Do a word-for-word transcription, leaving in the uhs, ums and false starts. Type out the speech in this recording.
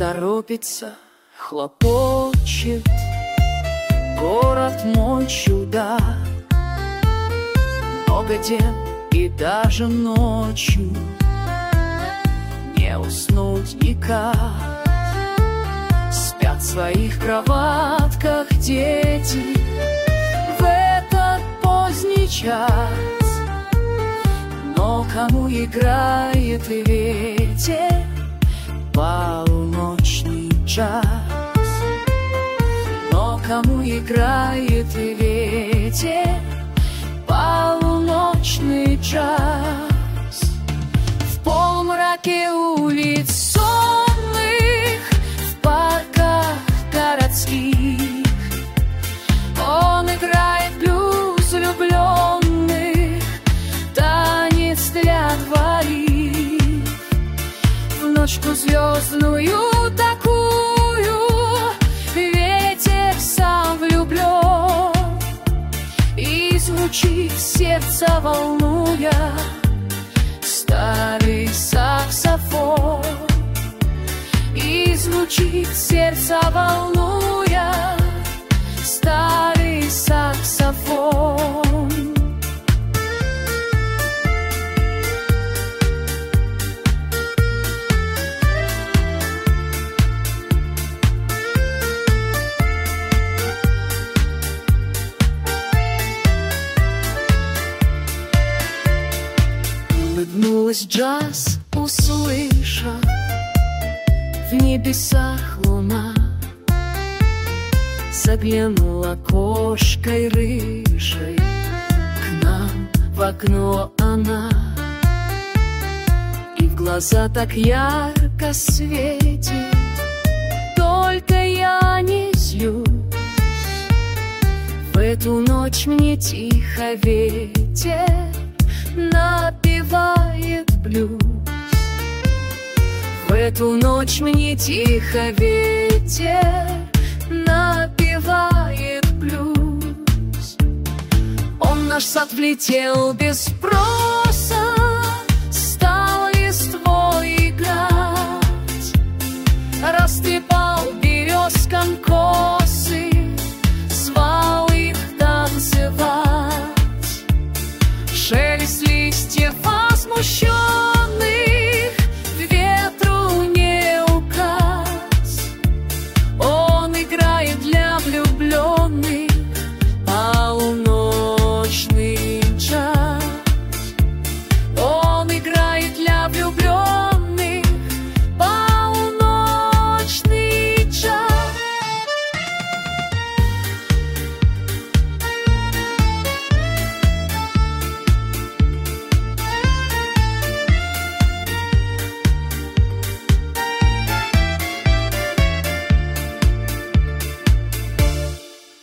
торопится, хлопочет город мой чудак. Много дел и даже ночью не уснуть никак. Спят в своих кроватках дети в этот поздний час. Но кому играет ветер полуночный час? Но кому играет ветер полуночный час? В полумраке улиц сонных, в парках городских он играет блюз влюбленных, танец для двоих. В ночку звездную такую ветер сам влюблен, и звучит сердце, волнуя, старый саксофон. И звучит сердце, волнуя, старый саксофон. Улыбнулась джаз, услыша в небесах луна. Заглянула кошкой рыжей к нам в окно она, и в глаза так ярко светит. Только я не злюсь, в эту ночь мне тихо ветер напевает блюз. В эту ночь мне тихо ветер напевает блюз. Он в наш сад влетел без спроса,